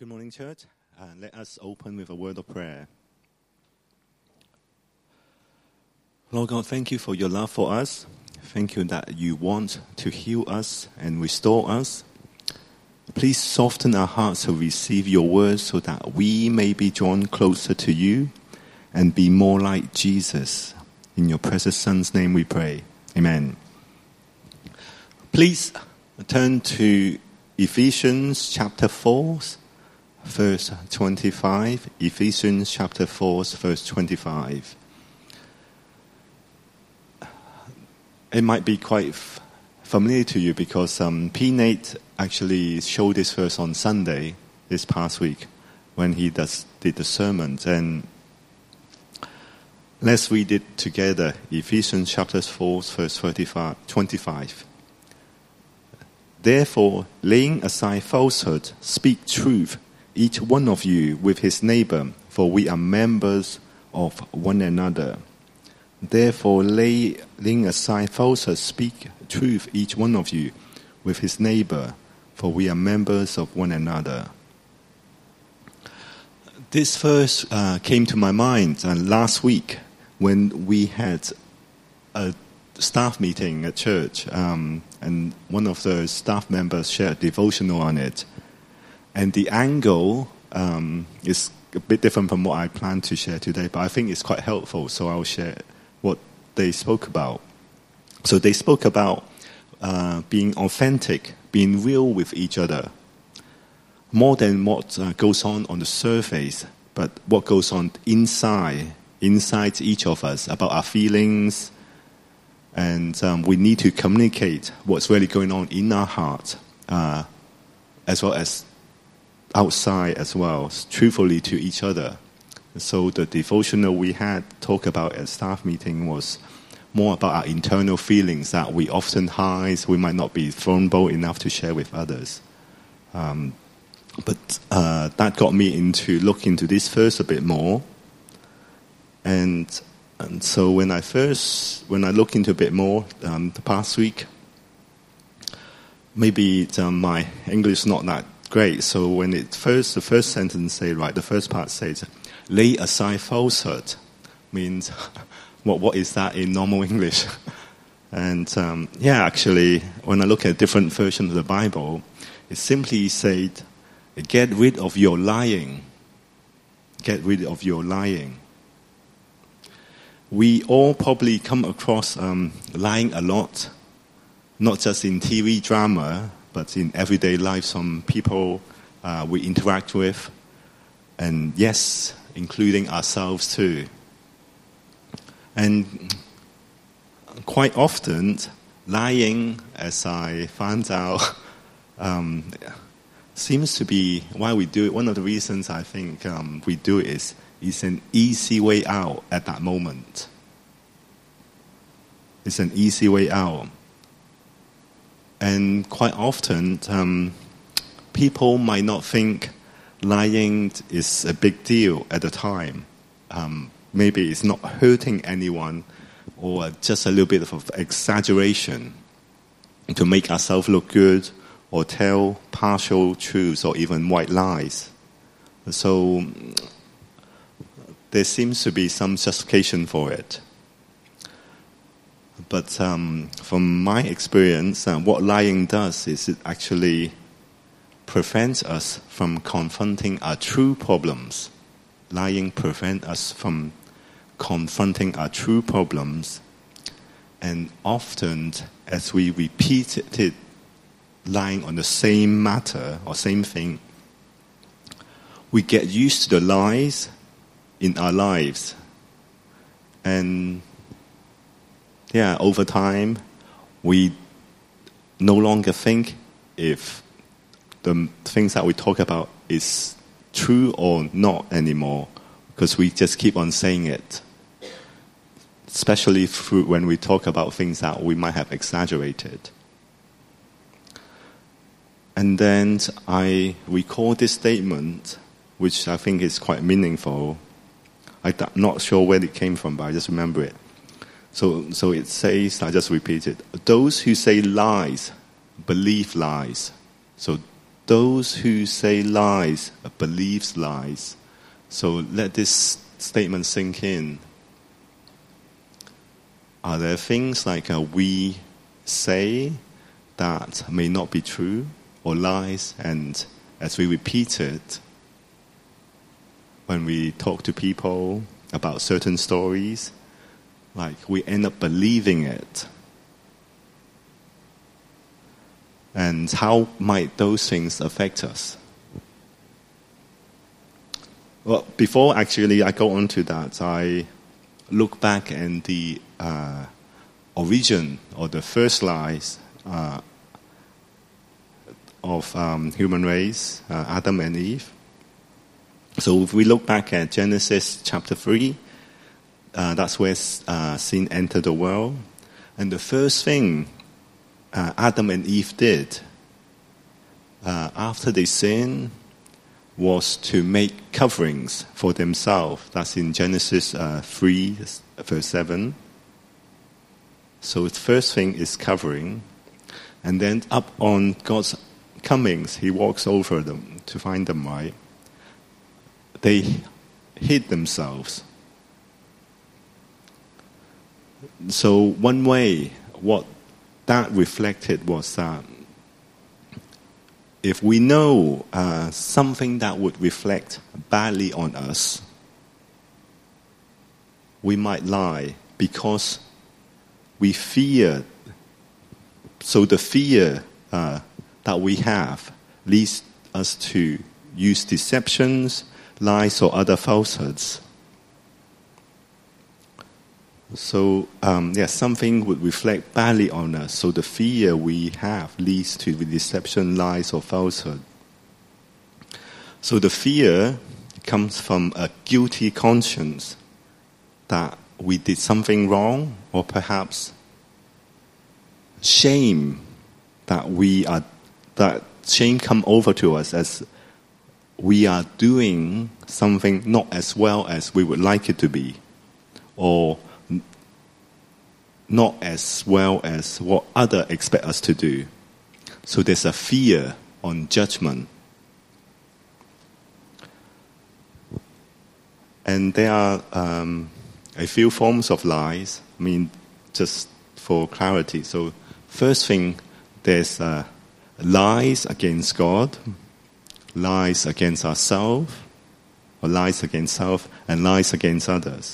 Good morning, church. Let us open with a word of prayer. Lord God, thank you for your love for us. Thank you that you want to heal us and restore us. Please soften our hearts to receive your words so that we may be drawn closer to you and be more like Jesus. In your precious Son's name we pray. Amen. Please turn to Ephesians chapter 4, verse 25. Ephesians chapter 4, verse 25. It might be quite familiar to you because P. Nate actually showed this verse on Sunday this past week when he did the sermon. And let's read it together. Ephesians chapter 4, verse 25. Therefore, laying aside falsehood, speak truth, each one of you with his neighbor, for we are members of one another. Therefore, laying aside falsehood, speak truth, each one of you with his neighbor, for we are members of one another. This verse came to my mind last week when we had a staff meeting at church, and one of the staff members shared a devotional on it. And the angle is a bit different from what I planned to share today, but I think it's quite helpful, so I'll share what they spoke about. So they spoke about being authentic, being real with each other, more than what goes on the surface, but what goes on inside each of us, about our feelings, and we need to communicate what's really going on in our heart, as well as outside as well, truthfully to each other. So the devotional we had talked about at staff meeting was more about our internal feelings that we often hide. We might not be vulnerable enough to share with others. But that got me into look into this verse a bit more. And so when I look into a bit more the past week, maybe my English is not that great. So when the first sentence the first part says, lay aside falsehood, means what is that in normal English? And actually, when I look at different versions of the Bible, it simply said, get rid of your lying. Get rid of your lying. We all probably come across lying a lot, not just in TV drama, but in everyday life, some people we interact with, and yes, including ourselves too. And quite often, lying, as I found out, seems to be why we do it. One of the reasons I think we do it is an easy way out at that moment. It's an easy way out. And quite often, people might not think lying is a big deal at the time. Maybe it's not hurting anyone, or just a little bit of exaggeration to make ourselves look good, or tell partial truths, or even white lies. So there seems to be some justification for it. But from my experience, what lying does is it actually prevents us from confronting our true problems. Lying prevents us from confronting our true problems. And often, as we repeat it, lying on the same matter or same thing, we get used to the lies in our lives. And over time, we no longer think if the things that we talk about is true or not anymore, because we just keep on saying it, especially when we talk about things that we might have exaggerated. And then I recall this statement, which I think is quite meaningful. I'm not sure where it came from, but I just remember it. So it says, I just repeat it, those who say lies, believe lies. So those who say lies believes lies. So let this statement sink in. Are there things like we say that may not be true, or lies, and as we repeat it, when we talk to people about certain stories, like we end up believing it? And how might those things affect us? Well, before actually I go on to that, I look back at the origin or the first lies of human race, Adam and Eve. So if we look back at Genesis chapter 3, that's where sin entered the world. And the first thing Adam and Eve did after they sinned was to make coverings for themselves. That's in Genesis 3, verse 7. So the first thing is covering. And then up on God's comings, he walks over them to find them, right? They hid themselves. So one way, what that reflected was that if we know something that would reflect badly on us, we might lie because we fear. So the fear that we have leads us to use deceptions, lies, or other falsehoods. So, something would reflect badly on us. So the fear we have leads to the deception, lies, or falsehood. So the fear comes from a guilty conscience that we did something wrong, or perhaps shame that shame come over to us as we are doing something not as well as we would like it to be, or not as well as what others expect us to do. So there's a fear on judgment. And there are a few forms of lies. I mean, just for clarity. So first thing, there's lies against God, lies against ourselves, or lies against self, and lies against others.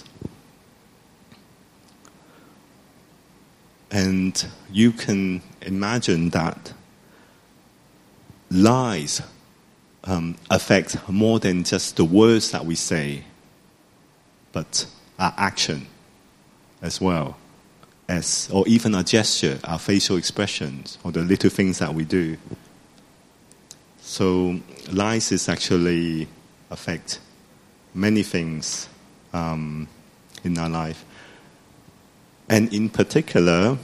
And you can imagine that lies affect more than just the words that we say, but our action as well, or even our gesture, our facial expressions, or the little things that we do. So lies is actually affect many things in our life. And in particular,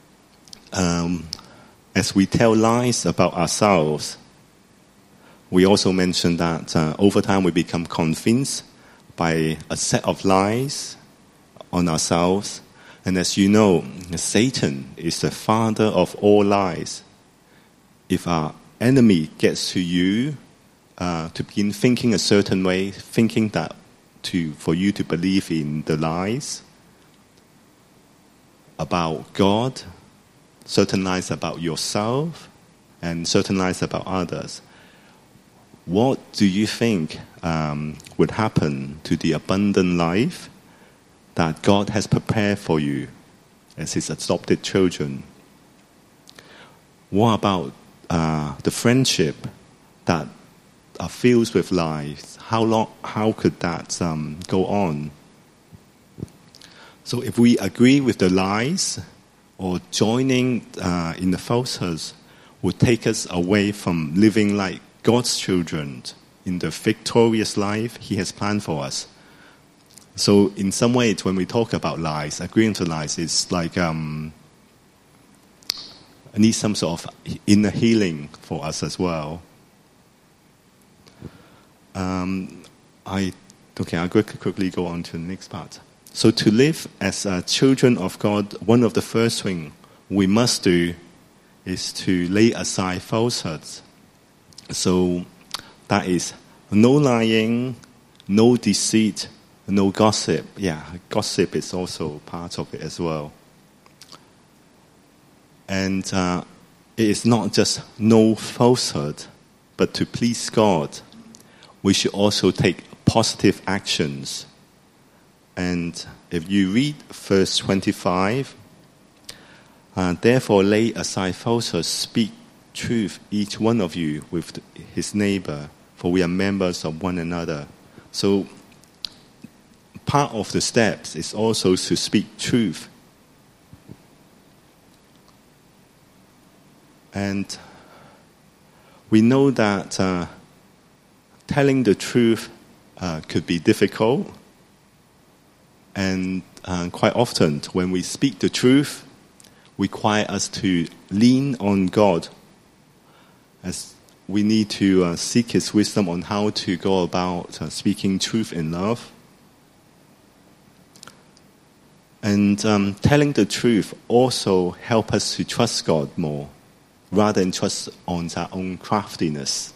as we tell lies about ourselves, we also mentioned that over time we become convinced by a set of lies on ourselves. And as you know, Satan is the father of all lies. If our enemy gets to you to begin thinking a certain way, thinking that for you to believe in the lies about God, certain lies about yourself, and certain lies about others, what do you think would happen to the abundant life that God has prepared for you as His adopted children? What about the friendship that are filled with lies? How could that go on? So if we agree with the lies, or joining in the falsehoods, would take us away from living like God's children in the victorious life He has planned for us. So in some ways, when we talk about lies, agreeing to lies, it's like need some sort of inner healing for us as well. I'll quickly go on to the next part. So to live as children of God, one of the first things we must do is to lay aside falsehoods. So that is no lying, no deceit, no gossip. Yeah, gossip is also part of it as well. And it is not just no falsehood, but to please God, we should also take positive actions. And if you read verse 25, therefore lay aside falsehood, speak truth, each one of you with his neighbor, for we are members of one another. So part of the steps is also to speak truth. And we know that telling the truth could be difficult. And quite often, when we speak the truth, require us to lean on God, as we need to seek His wisdom on how to go about speaking truth in love. And telling the truth also help us to trust God more, rather than trust on our own craftiness,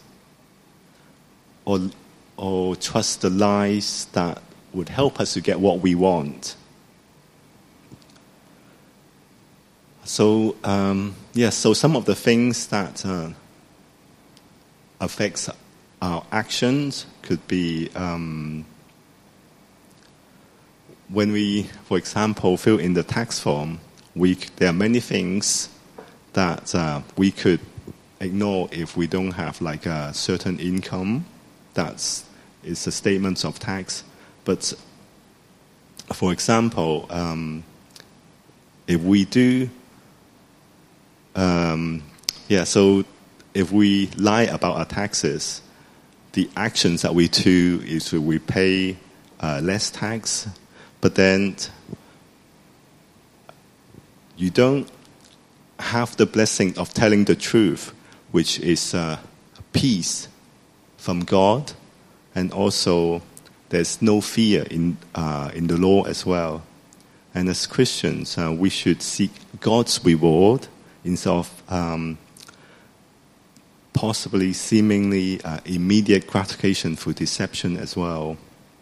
or trust the lies that would help us to get what we want. So, so some of the things that affects our actions could be when we, for example, fill in the tax form, there are many things that we could ignore if we don't have like a certain income. That is a statement of tax. But for example, if we do, so if we lie about our taxes, the actions that we do is we pay less tax, but then you don't have the blessing of telling the truth, which is peace from God, and also there's no fear in the law as well. And as Christians, we should seek God's reward instead of possibly seemingly immediate gratification through deception as well.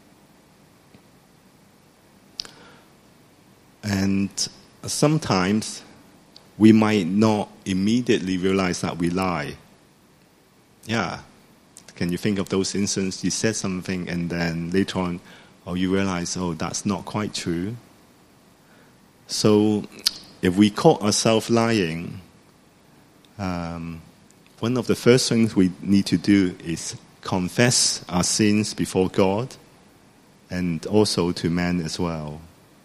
And sometimes we might not immediately realize that we lie. Yeah. Can you think of those instances? You said something and then later on, you realize, that's not quite true. So if we caught ourselves lying, one of the first things we need to do is confess our sins before God and also to man as well.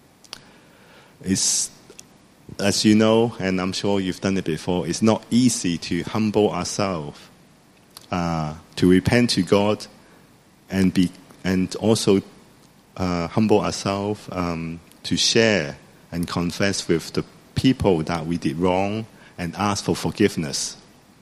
It's, as you know, and I'm sure you've done it before, it's not easy to humble ourselves, to repent to God, and also humble ourselves to share and confess with the people that we did wrong and ask for forgiveness.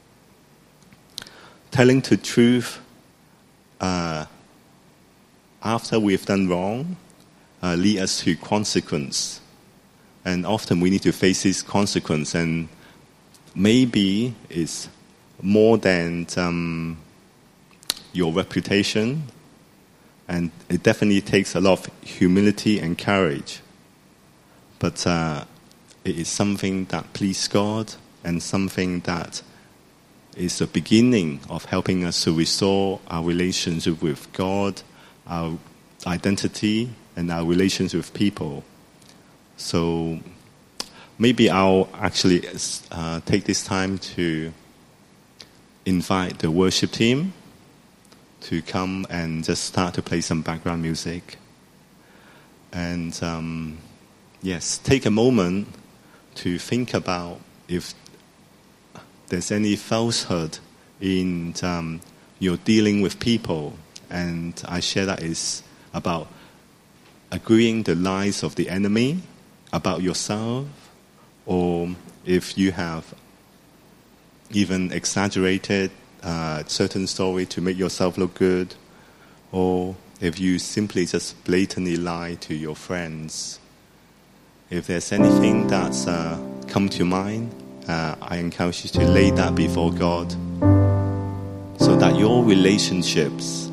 Telling the truth after we've done wrong leads us to consequence. And often we need to face this consequence, and maybe it's more than your reputation, and it definitely takes a lot of humility and courage. But it is something that pleases God, and something that is the beginning of helping us to restore our relationship with God, our identity, and our relations with people. So maybe I'll actually take this time to invite the worship team to come and just start to play some background music. And take a moment to think about if there's any falsehood in your dealing with people. And I share that is about agreeing the lies of the enemy about yourself, or if you have even exaggerated certain story to make yourself look good, or if you simply just blatantly lie to your friends. If there's anything that's come to mind, I encourage you to lay that before God, so that that your relationships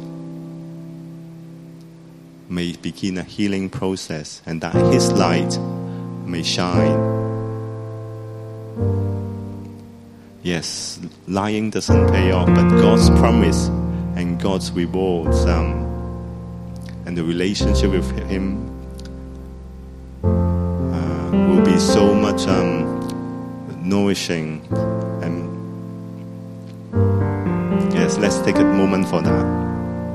may begin a healing process, and that His light may shine. Yes, lying doesn't pay off, but God's promise and God's rewards, and the relationship with Him will be so much nourishing. And yes, let's take a moment for that.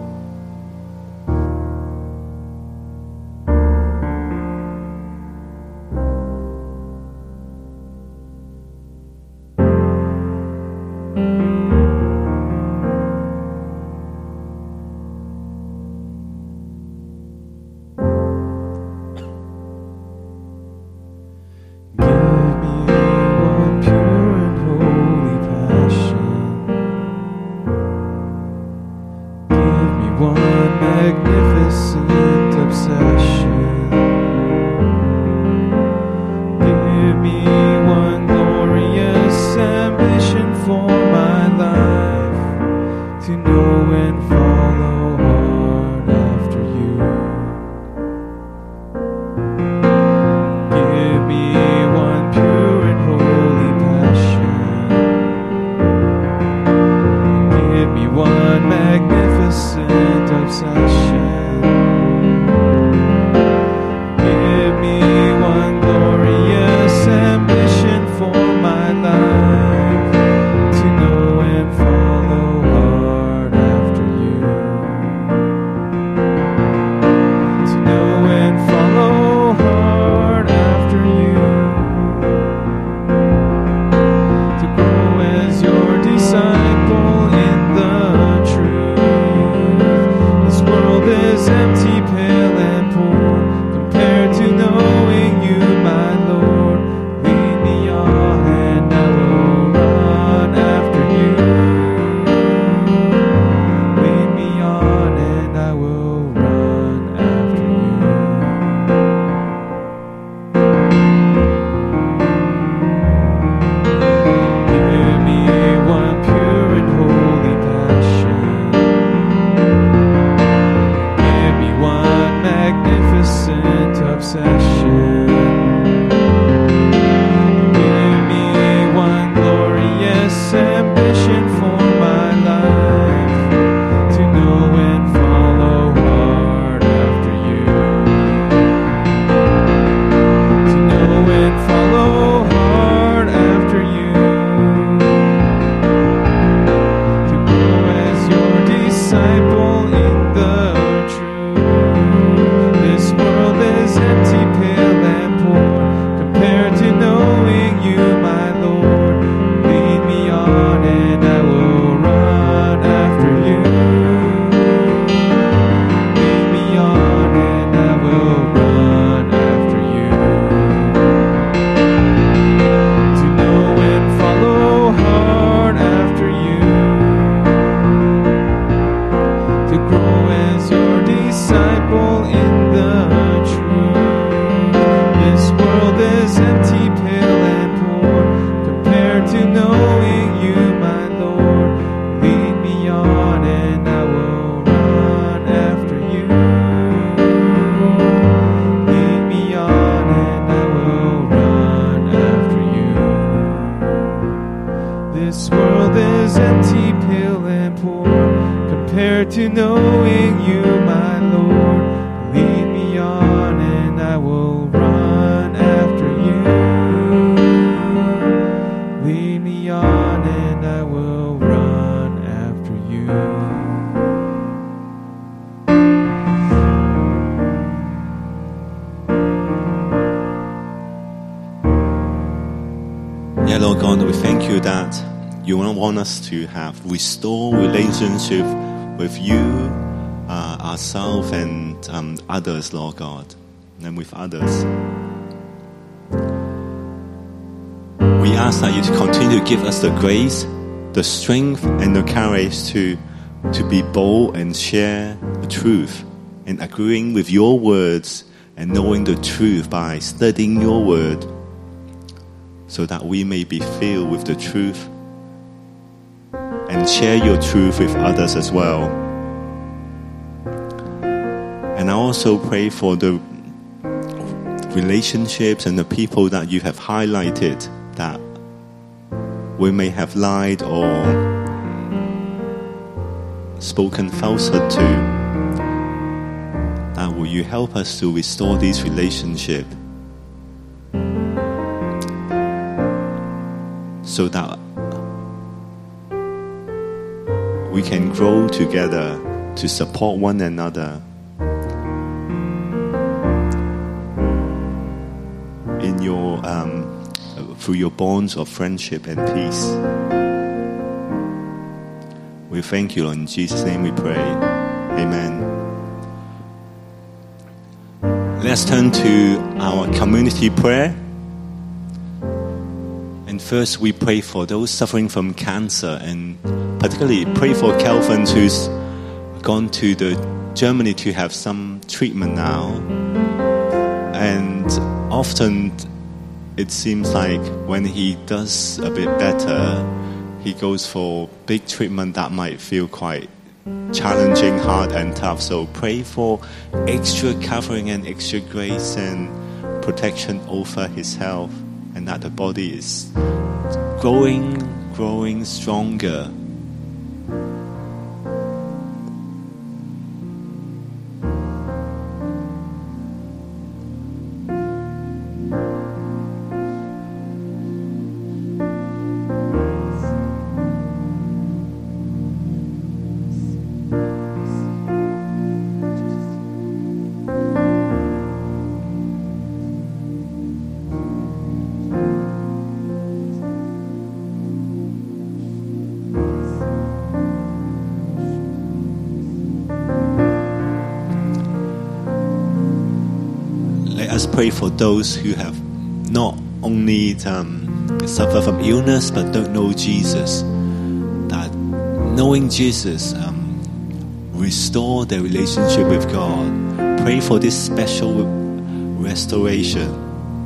Yeah, Lord God, we thank you that you want us to have restored relationship with you, ourselves, and others, Lord God, and with others. We ask that you to continue to give us the grace, the strength, and the courage to be bold and share the truth, and agreeing with your words and knowing the truth by studying your word, so that we may be filled with the truth and share your truth with others as well. And I also pray for the relationships and the people that you have highlighted that we may have lied or spoken falsehood to. That will you help us to restore these relationships so that we can grow together to support one another in your through your bonds of friendship and peace. We thank you, Lord. In Jesus' name we pray. Amen. Let's turn to our community prayer. And first we pray for those suffering from cancer, and particularly pray for Calvin, who's gone to Germany to have some treatment now. And often it seems like when he does a bit better, he goes for big treatment that might feel quite challenging, hard and tough. So pray for extra covering and extra grace and protection over his health, and that the body is growing stronger. Pray for those who have not only suffer from illness but don't know Jesus, that knowing Jesus restore their relationship with God. Pray for this special restoration.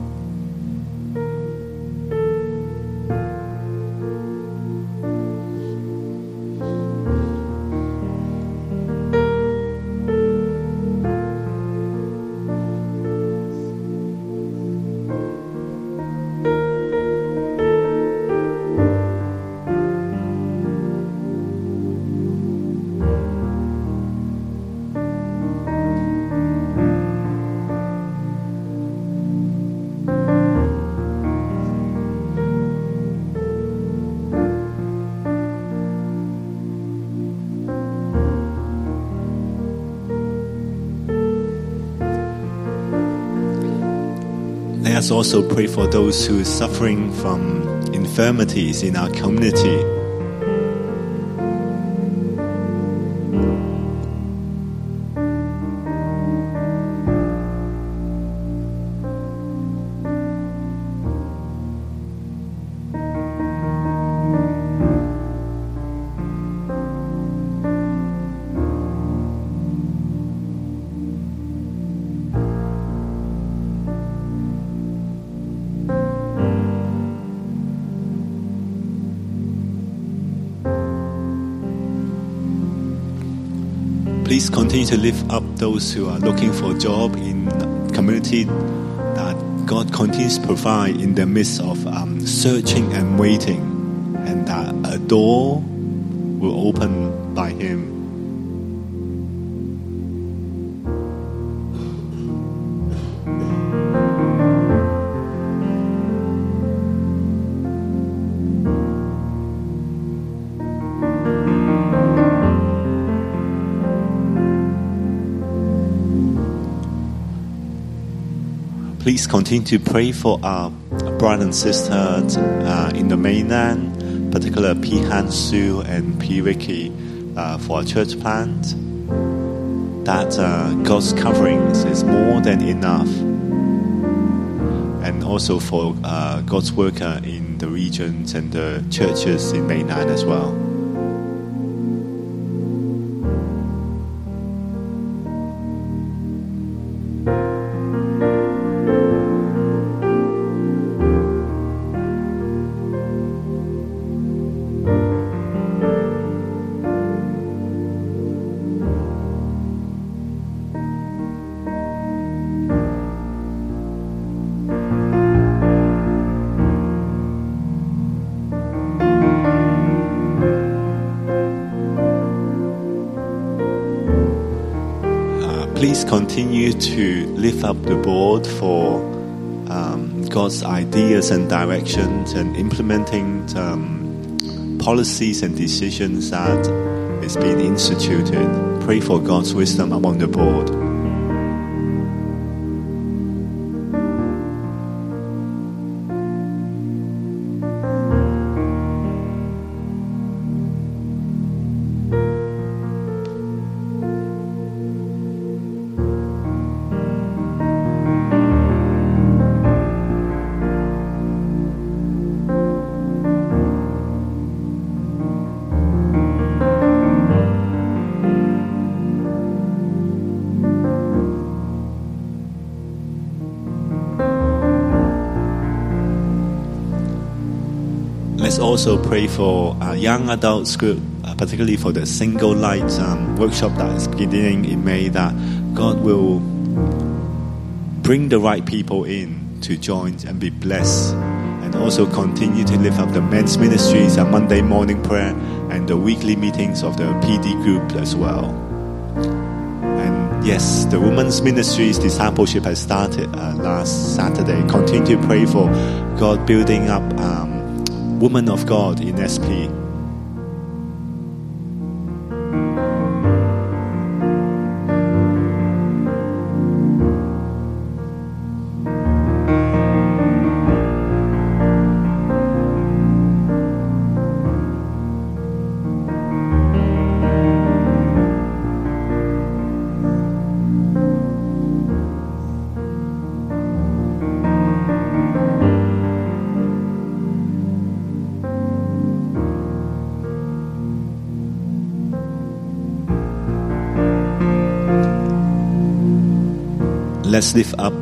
Let us also pray for those who are suffering from infirmities in our community. Please continue to lift up those who are looking for a job in the community, that God continues to provide in the midst of searching and waiting, and that a door will open by Him. Please continue to pray for our brother and sister in the mainland, particularly P. Hansu and P. Ricky, for our church plant, that God's coverings is more than enough, and also for God's worker in the regions and the churches in mainland as well. please continue to lift up the board for God's ideas and directions and implementing policies and decisions that is being instituted. Pray for God's wisdom among the board. Let's also pray for young adults group, particularly for the Single Light workshop that is beginning in May, that God will bring the right people in to join and be blessed, and also continue to lift up the men's ministries, Monday morning prayer, and the weekly meetings of the PD group as well. And yes, the women's ministries discipleship has started last Saturday. Continue to pray for God building up women of God in SP. Let's lift up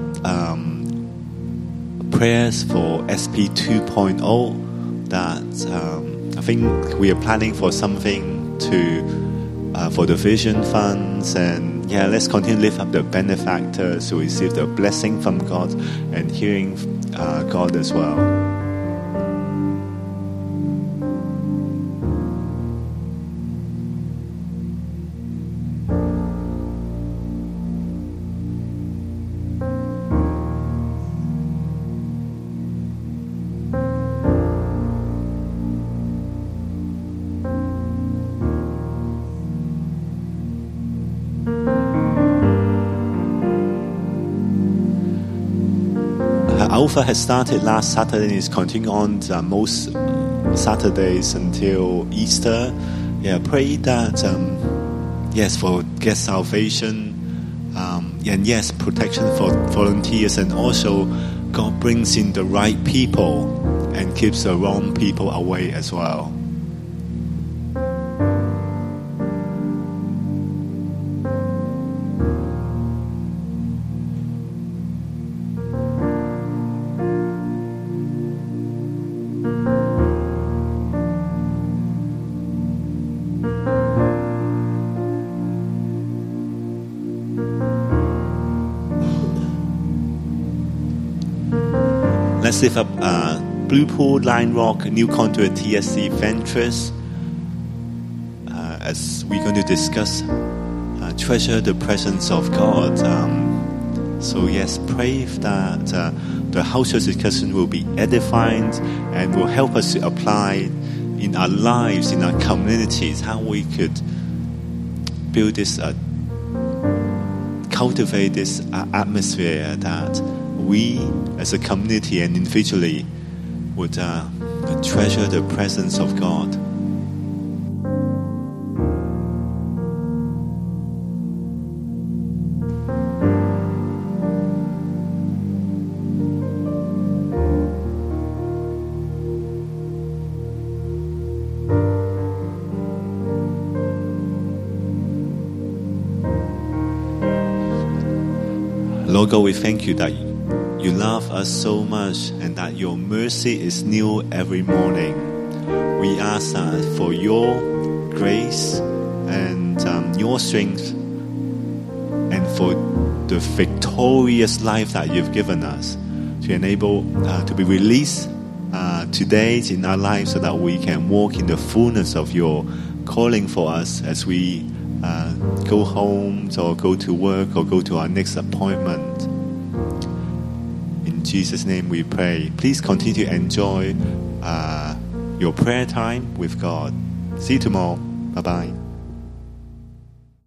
prayers for SP 2.0 that I think we are planning for something to for the vision funds, and let's continue to lift up the benefactors who receive the blessing from God and hearing God as well. Alpha has started last Saturday and is continuing on most Saturdays until Easter. Pray that for guest salvation, and protection for volunteers, and also God brings in the right people and keeps the wrong people away as well. Let's lift up Blue Pool, Line Rock, New Conduit, TSC, Ventress, as we're going to discuss treasure the presence of God. Pray that the house church discussion will be edifying and will help us to apply in our lives, in our communities, how we could build this, cultivate this atmosphere that we as a community and individually would treasure the presence of God. Lord God, we thank you that you love us so much and that your mercy is new every morning. We ask that for your grace and your strength, and for the victorious life that you've given us to enable to be released today in our lives, so that we can walk in the fullness of your calling for us as we go home or go to work or go to our next appointment. In Jesus' name we pray. Please continue to enjoy your prayer time with God. See you tomorrow. Bye-bye.